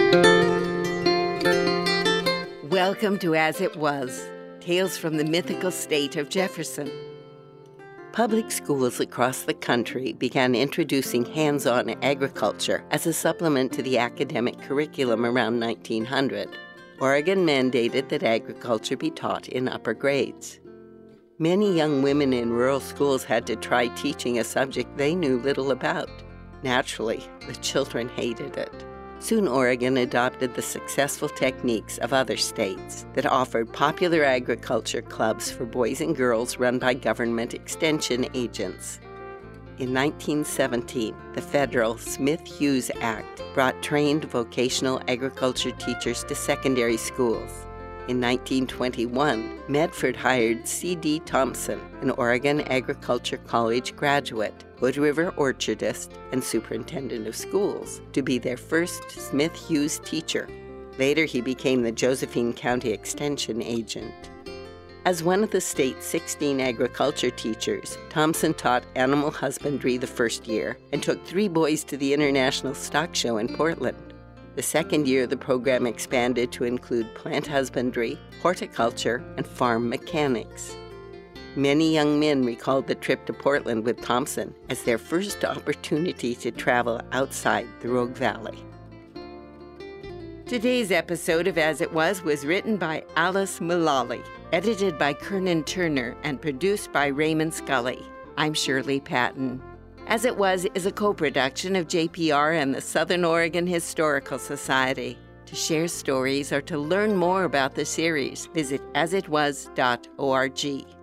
Welcome to As It Was, Tales from the Mythical State of Jefferson. Public schools across the country began introducing hands-on agriculture as a supplement to the academic curriculum around 1900. Oregon mandated that agriculture be taught in upper grades. Many young women in rural schools had to try teaching a subject they knew little about. Naturally, the children hated it. Soon Oregon adopted the successful techniques of other states that offered popular agriculture clubs for boys and girls run by government extension agents. In 1917, the federal Smith-Hughes Act brought trained vocational agriculture teachers to secondary schools. In 1921, Medford hired C.D. Thompson, an Oregon Agriculture College graduate, Hood River orchardist, and superintendent of schools, to be their first Smith-Hughes teacher. Later, he became the Josephine County Extension agent. As one of the state's 16 agriculture teachers, Thompson taught animal husbandry the first year and took 3 boys to the International Stock Show in Portland. The second year, the program expanded to include plant husbandry, horticulture, and farm mechanics. Many young men recalled the trip to Portland with Thompson as their first opportunity to travel outside the Rogue Valley. Today's episode of As It Was written by Alice Mullally, edited by Kernan Turner, and produced by Raymond Scully. I'm Shirley Patton. As It Was is a co-production of JPR and the Southern Oregon Historical Society. To share stories or to learn more about the series, visit asitwas.org.